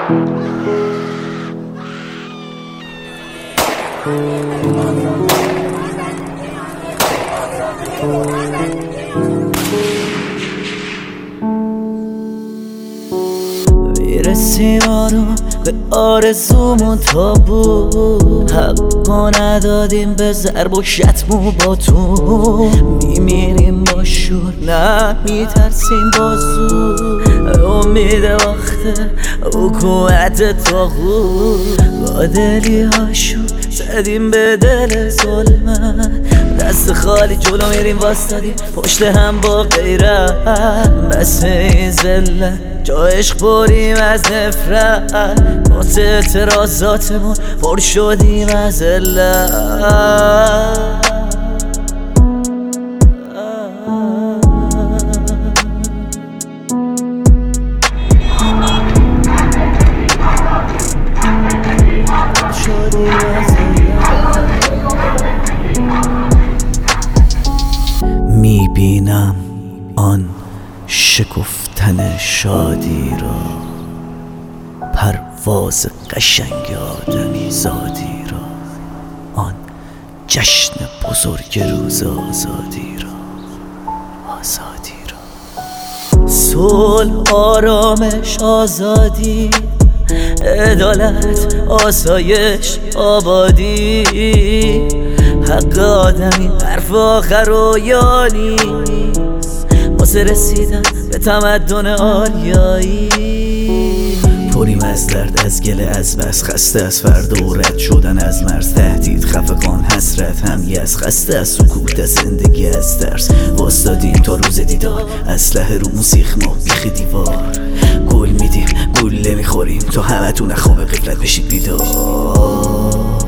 میرسیم آروم به آرزومون تا بود، حقا ندادیم به ضرب و شتم و باتون. میمیریم با شور نه میترسیم با زور، امید وقت حکومت طاغوت. با دلی هاشون زدیم به دل ظلمت، دست خالی جلو میریم واسدادیم پشت هم با غیرت. بس این ذلت جا عشق بریم از نفرت، واسه اعتراضاتمون پر شدیم از علت. میبینم آن شکفتن شادی را، پرواز قشنگ آدمی زادی را، آن جشن بزرگ روز آزادی را، آزادی را. صلح، آرامش، آزادی، عدالت، آسایش، آبادی، حق آدمی حرف آخر و یا نیست واسه رسیدن به تمدن آریایی. پریم از درد، از گله، از بس، خسته از فرد و رد شدن از مرز، تهدید، خفقان، حسرت، همی از خسته از سکوت، از زندگی، از درس. واسدادیم تا روز دیدار، اسلحه رو موسیخ ما بیخ دیوار. گل میدیم گله میخوریم تا همتون خواب غفلت بشید بیدار.